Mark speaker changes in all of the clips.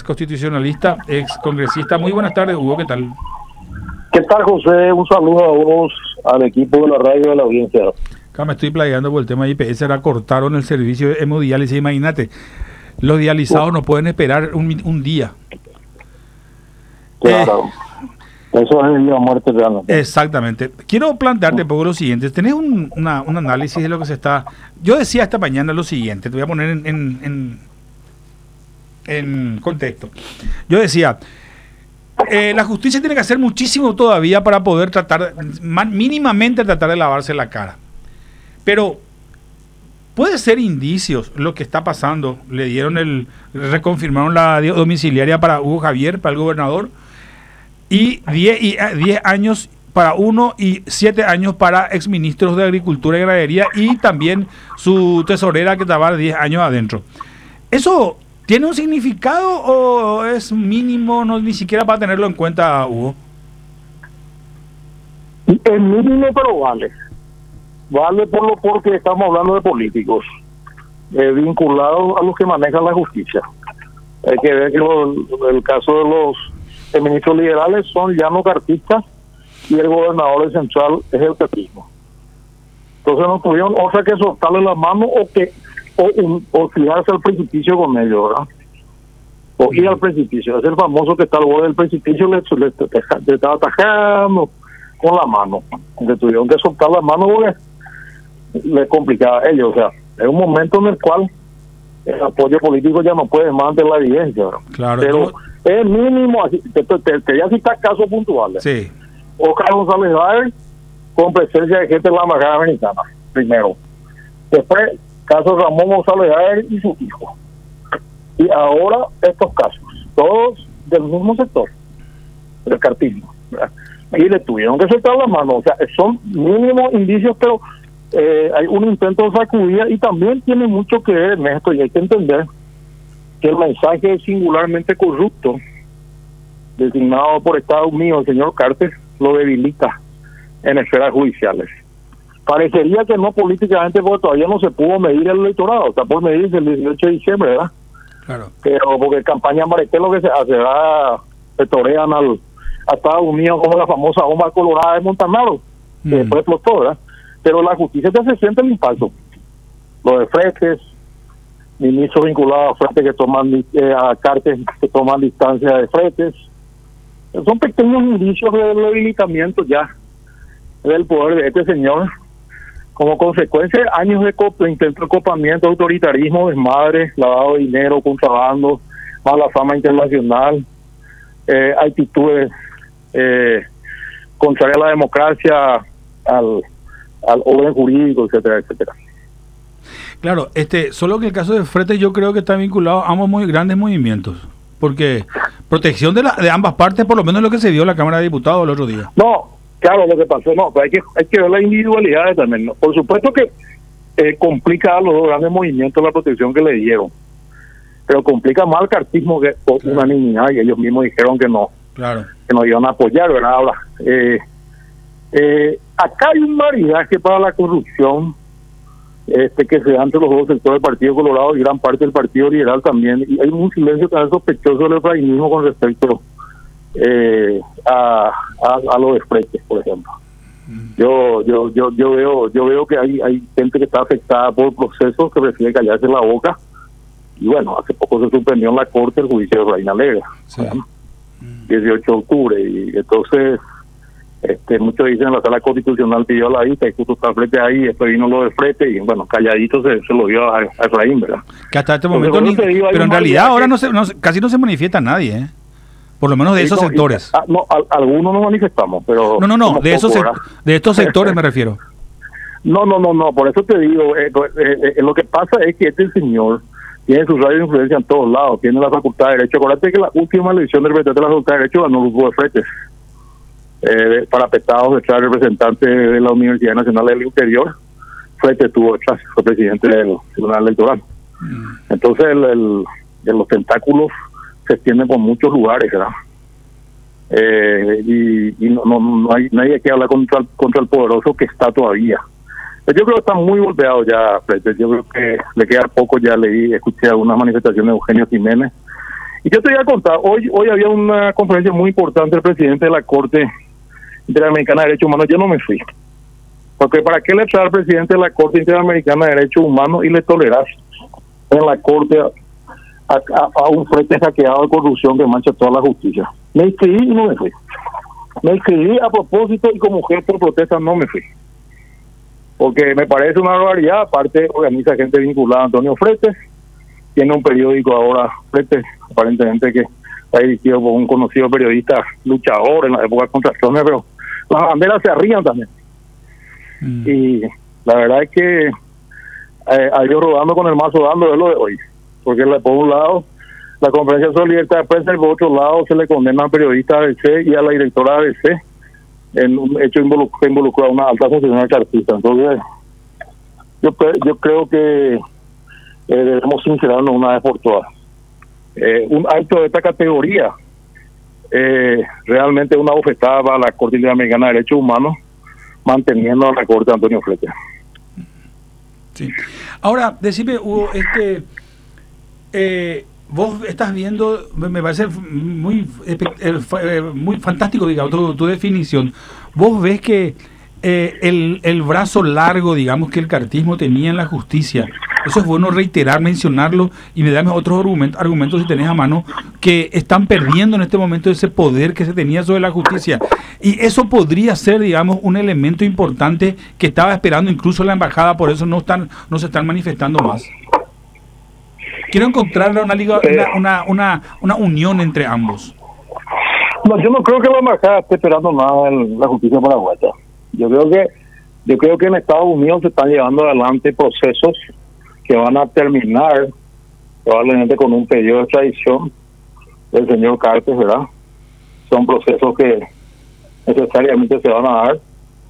Speaker 1: constitucionalista, ex congresista. Muy buenas tardes, Hugo, ¿qué tal?
Speaker 2: ¿Qué tal, José? Un saludo a vos, al equipo de la radio y a la audiencia.
Speaker 1: Acá me estoy playando por el tema de IPS, ahora cortaron el servicio de hemodiálisis, imagínate, los dializados no pueden esperar un día.
Speaker 2: Claro, eso es vida o muerte realmente.
Speaker 1: Exactamente. Quiero plantearte un poco lo siguiente, tenés un análisis de lo que se está... Yo decía esta mañana lo siguiente, te voy a poner en contexto. Yo decía... la justicia tiene que hacer muchísimo todavía para poder mínimamente tratar de lavarse la cara. Pero puede ser indicios lo que está pasando. Reconfirmaron la domiciliaria para Hugo Javier, para el gobernador, y 10 años para uno y 7 años para exministros de Agricultura y Ganadería, y también su tesorera que estaba 10 años adentro. Eso... ¿Tiene un significado o es mínimo, no ni siquiera para tenerlo en cuenta, Hugo?
Speaker 2: Es mínimo, pero vale. Vale porque estamos hablando de políticos vinculados a los que manejan la justicia. Hay que ver que el caso de los ministros liberales son llano-cartistas y el gobernador central es el petismo. Entonces no tuvieron otra que soltarle la mano o tirarse al precipicio con ellos, ¿verdad? O ir al precipicio. Es el famoso que está al borde del precipicio, le estaba atajando con la mano. Le tuvieron que soltar la mano porque le complicaba a ellos. O sea, es un momento en el cual el apoyo político ya no puede más ante la evidencia, ¿verdad?
Speaker 1: Claro.
Speaker 2: Pero es mínimo, así, te voy a citar casos puntuales.
Speaker 1: Sí.
Speaker 2: Oscar González Baer, con presencia de gente de la embajada americana, primero. Después, caso Ramón González Baer y su hijo. Y ahora estos casos, todos del mismo sector, del cartismo, ¿verdad? Y le tuvieron que soltar la mano. O sea, son mínimos indicios, pero hay un intento de sacudida y también tiene mucho que ver en esto, y hay que entender que el mensaje es singularmente corrupto designado por Estados Unidos, el señor Carter, lo debilita en esferas judiciales. Parecería que no políticamente, porque todavía no se pudo medir el electorado, está por medirse el 18 de diciembre, ¿verdad?
Speaker 1: Claro.
Speaker 2: Pero porque campaña Mariquel lo que se hace, se torean a Estados Unidos como la famosa bomba colorada de Montanaro, que después explotó, ¿verdad? Pero la justicia ya se siente el impacto. Lo de fretes, ministros vinculados a fretes que toman, a cartes que toman distancia de fretes, son pequeños indicios de debilitamiento ya del poder de este señor, como consecuencia de años de intento de copamiento, autoritarismo, desmadre, lavado de dinero, contrabando, mala fama internacional, actitudes contrarias a la democracia, al orden jurídico, etcétera, etcétera.
Speaker 1: Claro, solo que el caso de Fretes yo creo que está vinculado a ambos muy grandes movimientos, porque protección de ambas partes, por lo menos lo que se dio en la Cámara de Diputados el otro día.
Speaker 2: No, claro, lo que pasó, no, pero hay que ver las individualidades también, ¿no? Por supuesto que complica a los dos grandes movimientos la protección que le dieron, pero complica más al cartismo que por unanimidad, y ellos mismos dijeron que no,
Speaker 1: claro,
Speaker 2: que no iban a apoyar, ¿verdad? Ahora, acá hay un maridaje para la corrupción que se da entre los dos sectores del Partido Colorado y gran parte del Partido Liberal también, y hay un silencio tan sospechoso del efraínismo con respecto a los fretes, por ejemplo. Yo veo que hay gente que está afectada por procesos que prefiere callarse la boca, y bueno, hace poco se suspendió en la Corte el juicio de Reina Alegre, sí. 18 de octubre, y entonces muchos dicen la Sala Constitucional pidió la vista y justo está frente ahí, después vino lo de frete y bueno, calladito se lo dio a Efraín, ¿verdad?
Speaker 1: Que hasta este momento pero en realidad ahora casi no se manifiesta nadie, por lo menos de esos sectores.
Speaker 2: Algunos nos manifestamos, pero
Speaker 1: no, de estos sectores me refiero.
Speaker 2: No, por eso te digo, lo que pasa es que este señor tiene su radio de influencia en todos lados, tiene la facultad de Derecho. Acuérdate que la última elección del representante de la facultad de Derecho ganó el grupo de fretes, parapetados detrás del representante de la Universidad Nacional del Interior. Frete tuvo detrás, fue presidente del Tribunal Electoral. Entonces los tentáculos se extienden por muchos lugares, ¿verdad? Y no hay nadie que habla contra el poderoso que está todavía. Yo creo que está muy golpeado ya, Frete. Yo creo que le queda poco. Ya escuché algunas manifestaciones de Eugenio Jiménez, Y yo te voy a contar, hoy había una conferencia muy importante del presidente de la Corte Interamericana de Derechos Humanos. Yo no me fui, porque ¿para qué le trae al presidente de la Corte Interamericana de Derechos Humanos y le toleras en la Corte a un frente hackeado de corrupción que mancha toda la justicia? Me inscribí y no me fui. Me inscribí a propósito y como gesto de protesta no me fui, porque me parece una barbaridad. Aparte organiza gente vinculada a Antonio Fretes, tiene un periódico ahora, Fretes, aparentemente que está dirigido por un conocido periodista luchador en la época de Contracciones, pero las banderas se arrían también. Y la verdad es que a ellos rodando con el mazo dando es lo de hoy, porque por un lado la conferencia sobre libertad de prensa y por otro lado se le condena al periodista ABC y a la directora ABC en un hecho que involucró a una alta funcionaria chartista. Entonces yo creo que debemos sincerarnos una vez por todas. Un acto de esta categoría realmente una bofetada para la Corte Interamericana de Derechos Humanos, manteniendo a la Corte de Antonio Fretes.
Speaker 1: Sí. Ahora, decime, Hugo, vos estás viendo, me parece muy fantástico, digamos, tu definición. Vos ves que el brazo largo, digamos, que el cartismo tenía en la justicia, eso es bueno reiterar, mencionarlo, y me dame otros argumentos si tenés a mano, que están perdiendo en este momento ese poder que se tenía sobre la justicia. Y eso podría ser, digamos, un elemento importante que estaba esperando incluso la embajada, por eso no se están manifestando más. Quiero encontrar una unión entre ambos.
Speaker 2: No, yo no creo que la embajada esté esperando nada en la justicia paraguaya. Yo creo que en Estados Unidos se están llevando adelante procesos que van a terminar probablemente con un pedido de extradición del señor Cartes, ¿verdad? Son procesos que necesariamente se van a dar,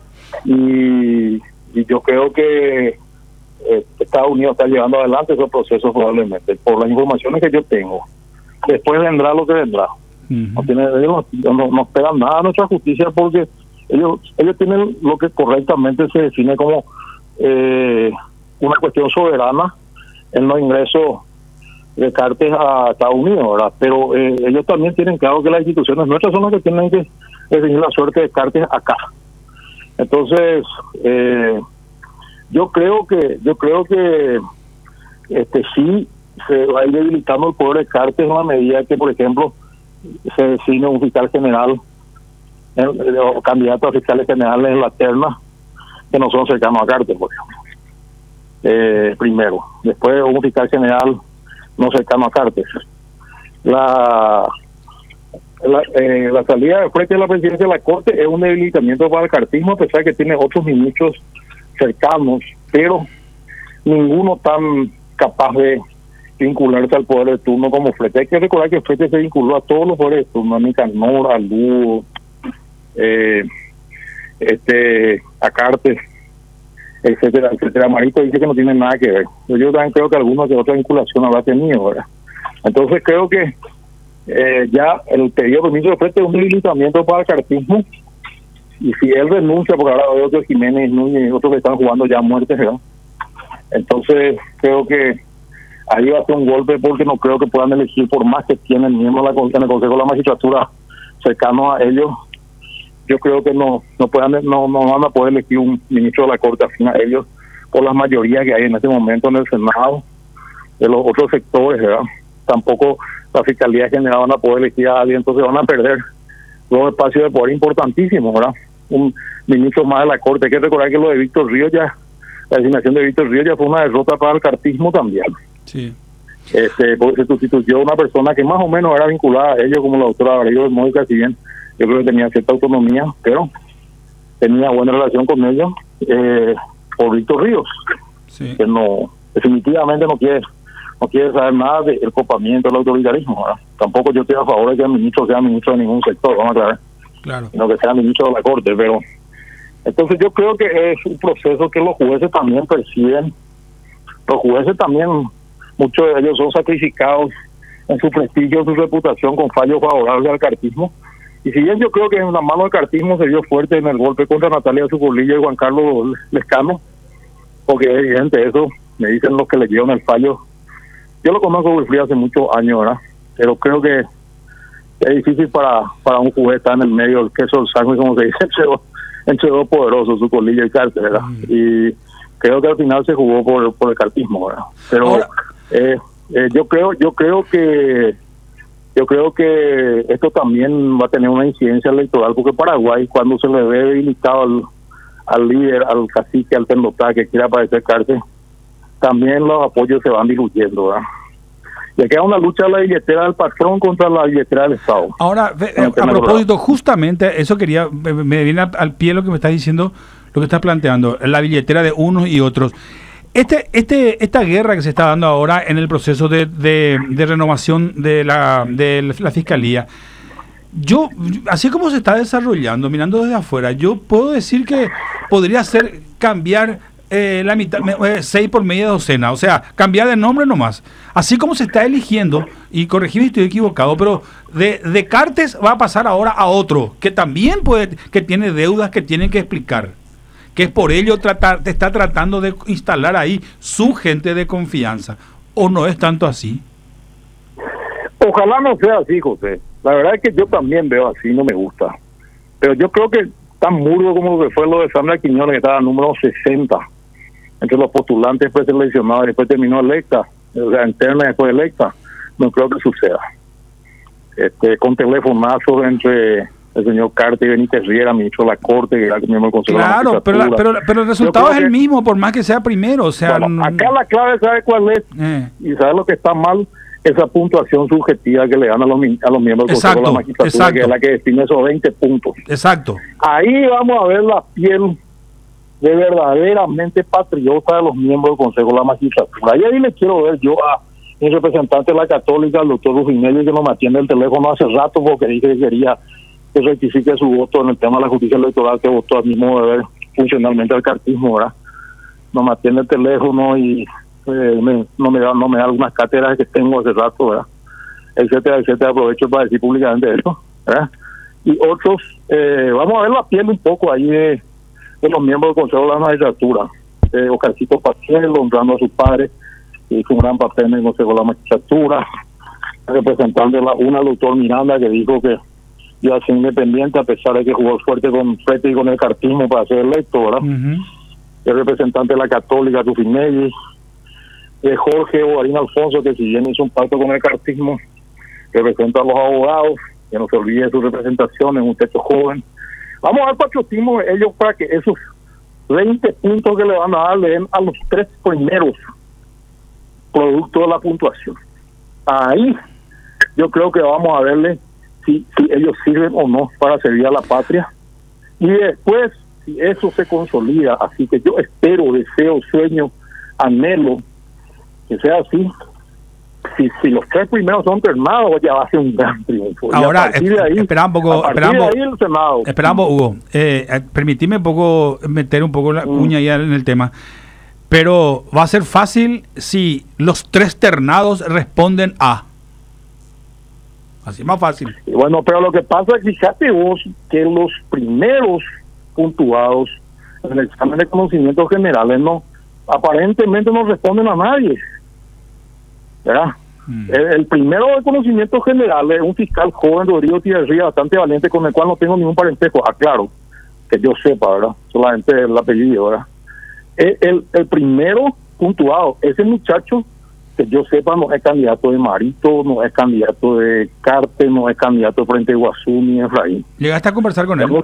Speaker 2: y yo creo que Estados Unidos está llevando adelante esos procesos probablemente, por las informaciones que yo tengo. Después vendrá lo que vendrá. Ellos no esperan nada a nuestra justicia, porque ellos tienen lo que correctamente se define como una cuestión soberana, el no ingreso de Cartes a Estados Unidos, ¿verdad? Pero ellos también tienen claro que las instituciones nuestras son las que tienen que definir la suerte de Cartes acá. Entonces yo creo que sí se va a ir debilitando el poder de Cartes en la medida que, por ejemplo, se designe un fiscal general o candidatos a fiscales generales en la terna que no son cercanos a Cartes, por ejemplo. Primero, después un fiscal general no cercano a Cartes. La salida de frente de la presidencia de la Corte es un debilitamiento para el cartismo, a pesar que tiene otros ministros cercanos, pero ninguno tan capaz de vincularse al poder de turno como Fretes. Hay que recordar que Fretes se vinculó a todos los poderes de turno, a Nicanor, a Lugo, a Cartes, etcétera, etcétera. Marito dice que no tiene nada que ver. Yo también creo que alguna que otra vinculación habrá tenido, ¿verdad? Entonces creo que ya el pedido de permiso de Fretes es un debilitamiento para el cartismo, y si él renuncia, porque ahora veo que Jiménez, Núñez y otros que están jugando ya a muerte, ¿verdad? Entonces creo que ahí va a ser un golpe, porque no creo que puedan elegir, por más que tienen miembros en el Consejo de la Magistratura cercanos a ellos. Yo creo que no van a poder elegir un ministro de la Corte afín a ellos por las mayorías que hay en este momento en el Senado de los otros sectores, ¿verdad? Tampoco la Fiscalía General van a poder elegir a alguien, entonces van a perder dos espacios de poder importantísimos, ¿verdad? Un ministro más de la Corte. Hay que recordar que lo de Víctor Ríos la designación de Víctor Ríos ya fue una derrota para el cartismo también.
Speaker 1: Sí.
Speaker 2: Porque se sustituyó a una persona que más o menos era vinculada a ellos, como la doctora Abreu de Mónica, si bien yo creo que tenía cierta autonomía, pero tenía buena relación con ellos, por Víctor Ríos, sí, que definitivamente no quiere saber nada del copamiento, del autoritarismo, ¿verdad? Tampoco yo estoy a favor de que el ministro sea ministro de ningún sector, vamos a aclarar, claro, sino que sea ministro de la Corte. Pero entonces yo creo que es un proceso que los jueces también perciben. Los jueces también, muchos de ellos son sacrificados en su prestigio, en su reputación, con fallos favorables al cartismo. Y si bien yo creo que en la mano del cartismo se vio fuerte en el golpe contra Natalia Zucorlilla y Juan Carlos Lescano, porque es evidente eso, me dicen los que leyeron el fallo. Yo lo conozco a Wilfried hace muchos años, ¿verdad? pero creo que es difícil para un juez estar en el medio del queso del sangre, como se dice, entre dos poderosos, su colilla y Carter, ¿verdad? Y creo que al final se jugó por el cartismo, ¿verdad? Pero ahora, yo creo que esto también va a tener una incidencia electoral, porque Paraguay, cuando se le ve debilitado al líder, al cacique, al tendotá que quiera aparecer Carter, también los apoyos se van diluyendo, ¿verdad? Y aquí hay una lucha de la billetera del patrón contra la billetera del Estado.
Speaker 1: Ahora, a propósito, justamente eso quería, me viene al pie lo que me estás diciendo, lo que estás planteando, la billetera de unos y otros. Esta guerra que se está dando ahora en el proceso de renovación de la Fiscalía, yo, así como se está desarrollando, mirando desde afuera, yo puedo decir que podría ser cambiar la mitad, 6 por media docena, o sea, cambiar de nombre nomás. Así como se está eligiendo, y corregime si estoy equivocado, pero de Cartes va a pasar ahora a otro, que también que tiene deudas que tienen que explicar. Que es por ello está tratando de instalar ahí su gente de confianza. ¿O no es tanto así?
Speaker 2: Ojalá no sea así, José. La verdad es que yo también veo así, no me gusta. Pero yo creo que tan murdo como lo que fue lo de Sandra Quiñones, que estaba número 60 entre los postulantes preseleccionados y después terminó electa, o sea, interna y después electa, no creo que suceda. Con telefonazos entre el señor Carter y Benítez Riera, ministro de la Corte, que era miembro del Consejo de la Magistratura.
Speaker 1: Pero el resultado es el mismo, por más que sea primero. O sea,
Speaker 2: bueno, acá la clave, ¿sabe cuál es? Y sabe lo que está mal, esa puntuación subjetiva que le dan a los miembros del Consejo de la Magistratura, que es la que define esos 20 puntos.
Speaker 1: Exacto.
Speaker 2: Ahí vamos a ver la piel de verdaderamente patriota de los miembros del Consejo de la Magistratura. Y ahí le quiero ver yo a mi representante de la Católica, el doctor Rufinelli, que no me atiende el teléfono hace rato porque dije que quería que rectifique su voto en el tema de la justicia electoral, que votó al mismo de ver funcionalmente al cartismo, ¿verdad? No me atiende el teléfono y no me da algunas cátedras que tengo hace rato, ¿verdad? Etcétera. Aprovecho para decir públicamente eso, ¿verdad? Y otros, vamos a ver la piel un poco ahí de los miembros del Consejo de la Magistratura. Oscarcito Pacheco, honrando a sus padres, que hizo un gran papel en el Consejo de la Magistratura. Representante de la UNA, el doctor Miranda, que dijo que iba a ser independiente a pesar de que jugó fuerte con Frete y con el cartismo para ser electo, ¿verdad? El representante de la Católica, Rufinelli. Jorge Guarín Alfonso, que si bien hizo un pacto con el cartismo, representa a los abogados, que no se olvide de su representación, es un techo joven. Vamos a dar patriotismo de ellos para que esos 20 puntos que le van a dar le den a los 3 primeros producto de la puntuación. Ahí yo creo que vamos a verle si ellos sirven o no para servir a la patria. Y después, si eso se consolida, así que yo espero, deseo, sueño, anhelo que sea así. Si los 3 primeros son ternados, ya va a ser un gran triunfo.
Speaker 1: Ahora, esperamos, Hugo, permitime un poco meter un poco la cuña ya en el tema, pero va a ser fácil si los 3 ternados responden a. Así más fácil.
Speaker 2: Bueno, pero lo que pasa es que fíjate vos que los primeros puntuados en el examen de conocimientos generales aparentemente no responden a nadie, ¿verdad? El primero de conocimientos generales es un fiscal joven, Rodrigo Tierría, bastante valiente, con el cual no tengo ningún parentesco, aclaro, que yo sepa, ¿verdad? Solamente el apellido, ¿verdad? El primero puntuado, ese muchacho, que yo sepa, no es candidato de Marito, no es candidato de Carte, no es candidato de Frente Iguazú ni Efraín.
Speaker 1: ¿Llegaste a conversar con él?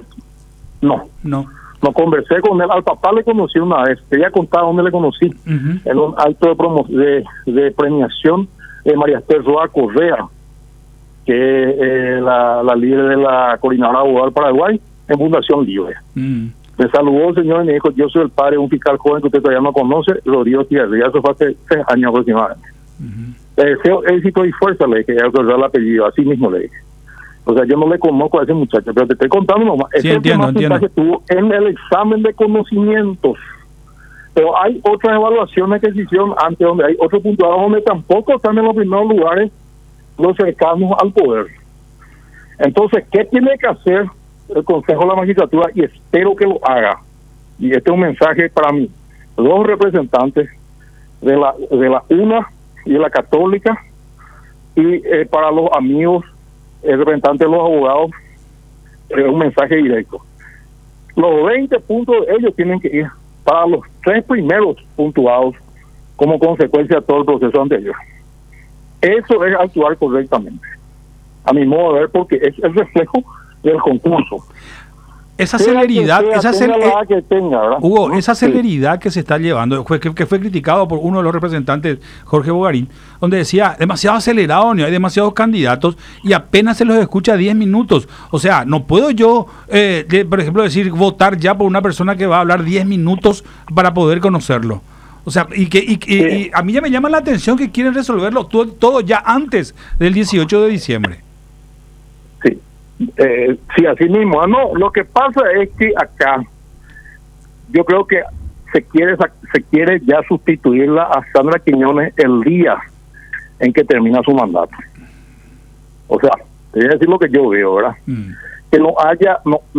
Speaker 2: No conversé con él. Al papá le conocí una vez, te voy a contar dónde le conocí, en un acto de premiación de María Esther Roa Correa, que es la líder de la Coordinadora de Abogados del Paraguay en Fundación Libre. Me saludó el señor y me dijo: yo soy el padre de un fiscal joven que usted todavía no conoce, Rodrigo Tierría. Eso fue hace 3 años aproximadamente. Le deseo éxito y fuerza, le dije, el apellido, así mismo le dije. O sea, yo no le conozco a ese muchacho, pero te estoy contando nomás.
Speaker 1: Sí, entiendo.
Speaker 2: Que tuvo en el examen de conocimientos. Pero hay otras evaluaciones que se hicieron antes, donde hay otros puntuados donde tampoco están en los primeros lugares los cercanos al poder. Entonces, ¿qué tiene que hacer el Consejo de la Magistratura? Y espero que lo haga. Y este es un mensaje para mí. Los representantes de la UNA y de la Católica Y para los amigos, representantes de los abogados, un mensaje directo. Los 20 puntos ellos tienen que ir para los 3 primeros puntuados como consecuencia de todo el proceso anterior. Eso es actuar correctamente, a mi modo de ver, porque es el reflejo del concurso.
Speaker 1: Esa celeridad, Hugo, esa
Speaker 2: Sí.
Speaker 1: celeridad que se está llevando, que fue criticado por uno de los representantes, Jorge Bogarín, donde decía, demasiado acelerado, hay demasiados candidatos y apenas se los escucha 10 minutos. O sea, no puedo yo, por ejemplo, decir, votar ya por una persona que va a hablar 10 minutos para poder conocerlo. O sea, y a mí ya me llama la atención que quieren resolverlo todo ya antes del 18 de diciembre.
Speaker 2: Sí. Sí, así mismo. No, lo que pasa es que acá yo creo que se quiere ya sustituirla a Sandra Quiñones el día en que termina su mandato. O sea, te voy a decir lo que yo veo, ¿verdad? Que no haya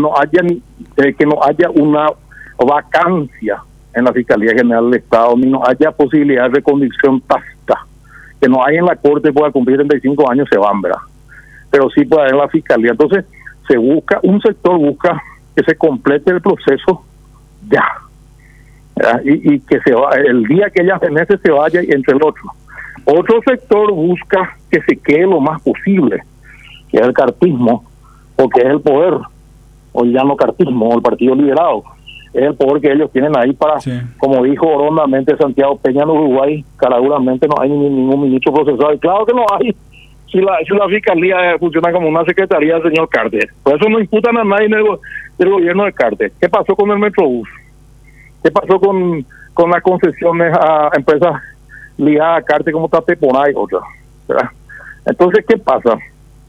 Speaker 2: una vacancia en la Fiscalía General del Estado, ni no haya posibilidad de reconducción tácita, que no hay en la Corte, pueda cumplir 35 años, se van, ¿verdad? Pero sí puede haber en la Fiscalía. Entonces, un sector busca que se complete el proceso ya, ¿verdad? Y que el día que ella fenece se vaya y entre el otro. Otro sector busca que se quede lo más posible, que es el cartismo, porque es el poder, o ya no cartismo, o el Partido Liberado, es el poder que ellos tienen ahí para, sí. Como dijo rondamente Santiago Peña en Uruguay, caraduramente no hay ningún ministro procesado, y claro que no hay. Si la Fiscalía funciona como una secretaría del señor Carter. Por eso no imputan a nadie del gobierno de Carter. ¿Qué pasó con el Metrobús? ¿Qué pasó con las concesiones a empresas ligadas a Carter como Tateponá y otras? ¿Verdad? Entonces, ¿qué pasa?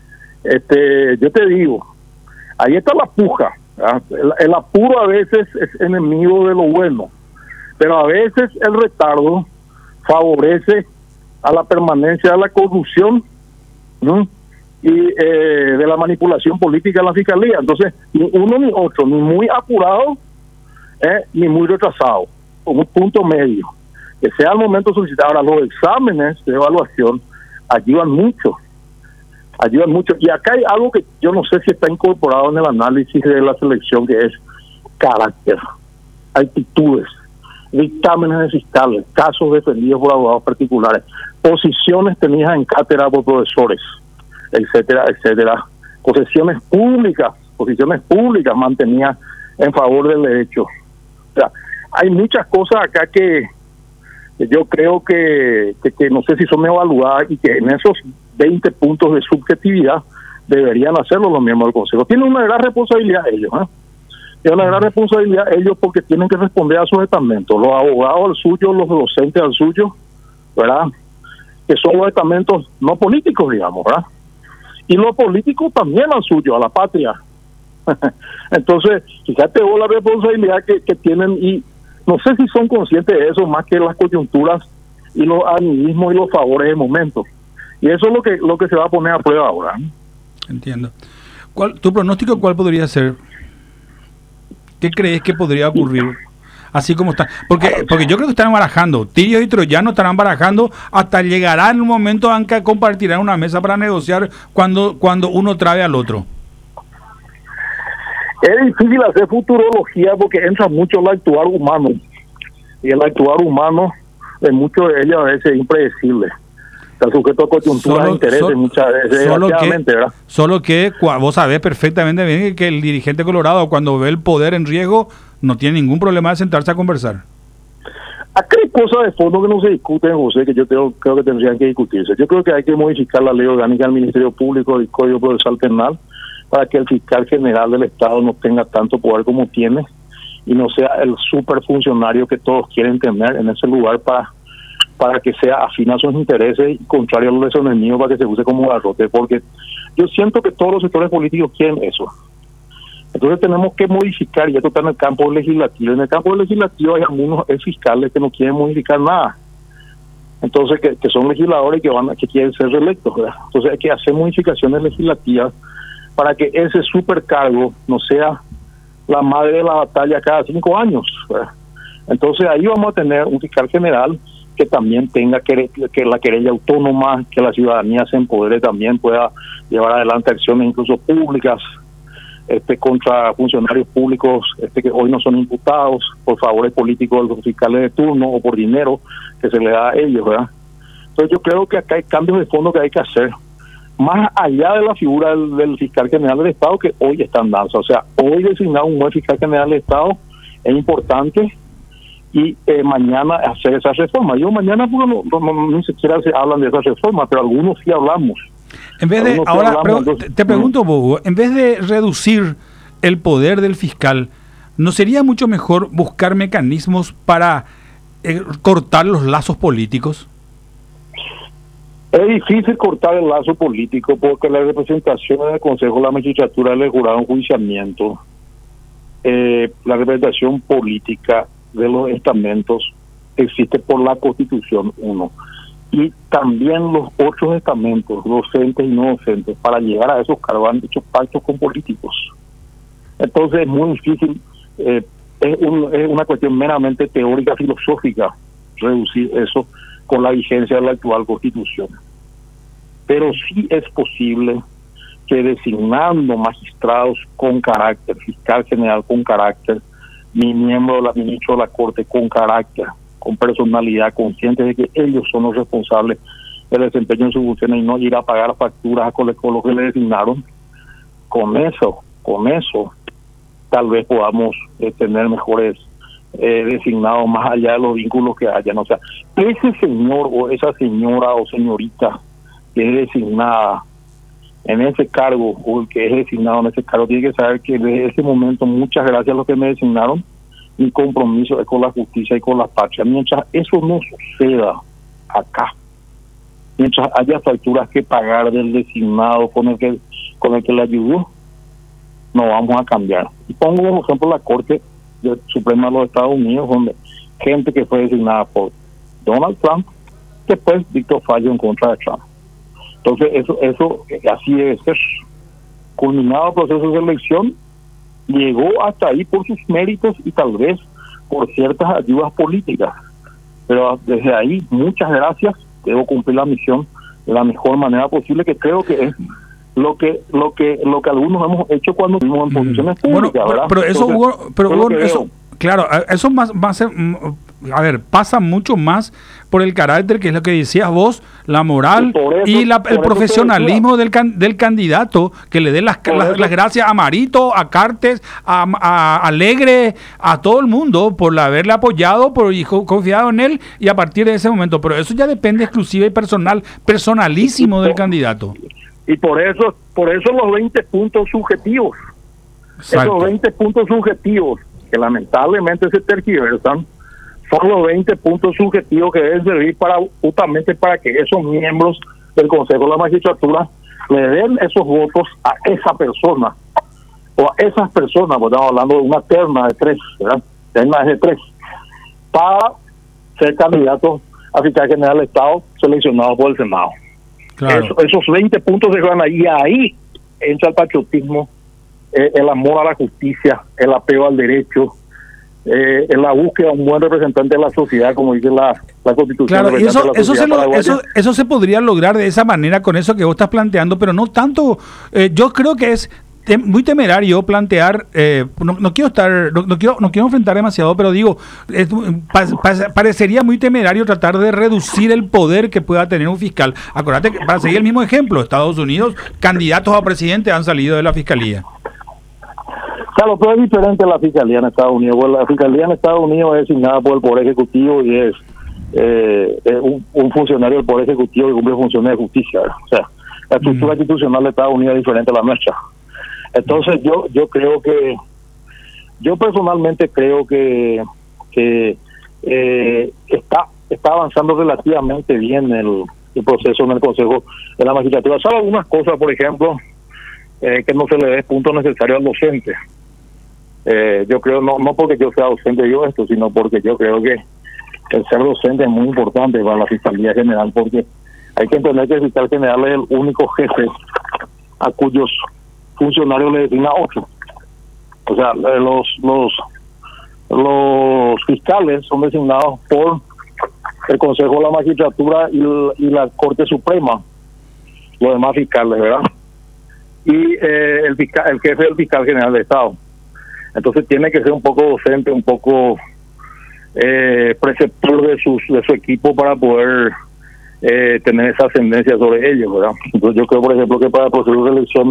Speaker 2: Yo te digo, ahí está la puja. El apuro a veces es enemigo de lo bueno, pero a veces el retardo favorece a la permanencia de la corrupción, ¿no? Y de la manipulación política en la Fiscalía. Entonces, ni uno ni otro, ni muy apurado, ni muy retrasado, como un punto medio, que sea el momento solicitado. Ahora, los exámenes de evaluación ayudan mucho, y acá hay algo que yo no sé si está incorporado en el análisis de la selección, que es carácter, actitudes, dictámenes de fiscales, casos defendidos por abogados particulares, posiciones tenidas en cátedra por profesores, etcétera, etcétera, posiciones públicas mantenidas en favor del derecho. O sea, hay muchas cosas acá que yo creo que no sé si son evaluadas, y que en esos 20 puntos de subjetividad deberían hacerlo los miembros del Consejo. Tienen una gran responsabilidad ellos, Tienen una gran responsabilidad ellos, porque tienen que responder a sus estamentos, los abogados al suyo, los docentes al suyo, ¿verdad? Que son los estamentos no políticos, digamos, ¿verdad? Y los políticos también al suyo, a la patria. Entonces, fíjate vos la responsabilidad que tienen, y no sé si son conscientes de eso, más que las coyunturas y los amiguismos y los favores de momento. Y eso es lo que se va a poner a prueba ahora.
Speaker 1: Entiendo. ¿Tu pronóstico cuál podría ser? ¿Qué crees que podría ocurrir? Así como está. Porque yo creo que están barajando. Tirios y troyanos estarán barajando, hasta llegará en un momento en que compartirán una mesa para negociar cuando uno trabe al otro.
Speaker 2: Es difícil hacer futurología porque entra mucho el actuar humano. Y el actuar humano de muchos de ellos a veces es impredecible. Está sujeto a coyunturas de intereses muchas veces, desgraciadamente, ¿verdad?
Speaker 1: Solo que vos sabés perfectamente bien que el dirigente colorado, cuando ve el poder en riesgo, no tiene ningún problema de sentarse a conversar.
Speaker 2: Acá hay cosas de fondo que no se discuten, José, que yo creo que tendrían que discutirse. Yo creo que hay que modificar la ley orgánica del Ministerio Público y el Código Procesal Penal para que el fiscal general del Estado no tenga tanto poder como tiene y no sea el superfuncionario que todos quieren tener en ese lugar para que sea afín a sus intereses y contrario a los de sus enemigos, para que se use como garrote, porque yo siento que todos los sectores políticos quieren eso. Entonces tenemos que modificar, y esto está en el campo legislativo. En el campo legislativo hay algunos fiscales que no quieren modificar nada. Entonces, que son legisladores que quieren ser reelectos, ¿verdad? Entonces hay que hacer modificaciones legislativas para que ese supercargo no sea la madre de la batalla cada 5 años, ¿verdad? Entonces ahí vamos a tener un fiscal general que también tenga que la querella autónoma, que la ciudadanía se empodere, también pueda llevar adelante acciones incluso públicas contra funcionarios públicos que hoy no son imputados por favores políticos de los fiscales de turno o por dinero que se le da a ellos, ¿verdad? Entonces yo creo que acá hay cambios de fondo que hay que hacer, más allá de la figura del fiscal general del Estado que hoy está en danza. O sea, hoy designar un nuevo fiscal general del Estado es importante, y mañana hacer esa reforma. Yo mañana ni siquiera se hablan de esa reforma, pero algunos sí hablamos.
Speaker 1: En vez de, ahora te pregunto, Bogo, en vez de reducir el poder del fiscal, ¿no sería mucho mejor buscar mecanismos para cortar los lazos políticos?
Speaker 2: Es difícil cortar el lazo político porque la representación en el Consejo de la Magistratura le jurado enjuiciamiento. La representación política de los estamentos existe por la Constitución 1, y también los otros estamentos, docentes y no docentes, para llegar a esos cargos han hecho pactos con políticos. Entonces es muy difícil, es una cuestión meramente teórica, filosófica, reducir eso con la vigencia de la actual Constitución. Pero sí es posible que designando magistrados con carácter, fiscal general con carácter, ministro de la Corte con carácter, con personalidad, conscientes de que ellos son los responsables del desempeño de sus funciones y no ir a pagar facturas con lo que le designaron, con eso tal vez podamos tener mejores designados más allá de los vínculos que hayan. O sea, ese señor o esa señora o señorita que es designada en ese cargo, o el que es designado en ese cargo, tiene que saber que desde ese momento, muchas gracias a los que me designaron, mi compromiso es con la justicia y con la patria. Mientras eso no suceda acá, mientras haya facturas que pagar del designado con el que le ayudó, no vamos a cambiar. Y pongo como ejemplo la Corte Suprema de los Estados Unidos, donde gente que fue designada por Donald Trump después dictó fallo en contra de Trump. Entonces eso así debe ser. Culminado el proceso de elección, llegó hasta ahí por sus méritos y tal vez por ciertas ayudas políticas, pero desde ahí, muchas gracias, debo cumplir la misión de la mejor manera posible, que creo que es lo que algunos hemos hecho cuando vivimos en posiciones públicas.
Speaker 1: Bueno, pero eso, Hugo, eso, claro, eso más a ver, pasa mucho más por el carácter, que es lo que decías vos, la moral y el profesionalismo del candidato, que le dé las gracias a Marito, a Cartes, a Alegre, a todo el mundo por haberle apoyado, por confiado en él, y a partir de ese momento. Pero eso ya depende exclusiva y personalísimo del candidato.
Speaker 2: Y por eso los 20 puntos subjetivos. Exacto. Esos 20 puntos subjetivos que lamentablemente se tergiversan, son los 20 puntos subjetivos que deben servir justamente para que esos miembros del Consejo de la Magistratura le den esos votos a esa persona, o a esas personas, porque estamos hablando de una terna de 3, ¿verdad? Terna de 3, para ser candidatos a fiscal general del Estado seleccionado por el Senado. Claro. Esos 20 puntos se van ahí, y ahí entra el patriotismo, el amor a la justicia, el apego al derecho, en la búsqueda de un buen representante de la sociedad, como dice la Constitución.
Speaker 1: Claro, y eso se podría lograr de esa manera, con eso que vos estás planteando, pero no tanto. Yo creo que es muy temerario plantear, no quiero enfrentar demasiado, pero digo, parecería muy temerario tratar de reducir el poder que pueda tener un fiscal. Acordate que, para seguir el mismo ejemplo, Estados Unidos, candidatos a presidente han salido de la fiscalía.
Speaker 2: Claro, pero es diferente la fiscalía en Estados Unidos. Bueno, la fiscalía en Estados Unidos es designada por el Poder Ejecutivo y es un funcionario del Poder Ejecutivo que cumple funciones de justicia, ¿verdad? O sea, la estructura institucional de Estados Unidos es diferente a la nuestra. Entonces yo personalmente creo que está avanzando relativamente bien el proceso en el Consejo de la Magistratura. Solo algunas cosas, por ejemplo, que no se le dé punto necesario al docente. Yo creo, no porque yo sea docente yo esto, sino porque yo creo que el ser docente es muy importante para la Fiscalía General, porque hay que entender que el fiscal general es el único jefe a cuyos funcionarios le designa 8. O sea, los fiscales son designados por el Consejo de la Magistratura y la Corte Suprema, los demás fiscales, ¿verdad? Y el jefe del fiscal general de Estado. Entonces tiene que ser un poco docente, un poco preceptor de su equipo para poder tener esa ascendencia sobre ellos, ¿verdad? Entonces yo creo, por ejemplo, que para el proceso de elección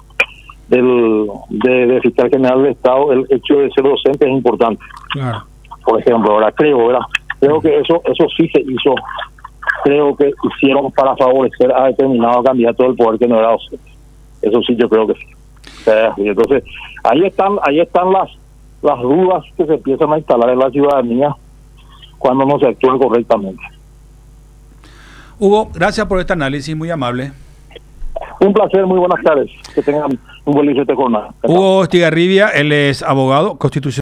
Speaker 2: de fiscal general de Estado, el hecho de ser docente es importante.
Speaker 1: Claro.
Speaker 2: Por ejemplo, ahora creo que eso sí se hizo, creo que hicieron para favorecer a determinado candidato del poder que no era docente. Eso sí, yo creo que sí. Entonces, ahí están las dudas que se empiezan a instalar en la ciudadanía cuando no se actúa correctamente.
Speaker 1: Hugo, gracias por este análisis, muy amable.
Speaker 2: Un placer, muy buenas tardes. Que tengan un buen inicio de jornada.
Speaker 1: Hugo Estigarribia, él es abogado constitucional.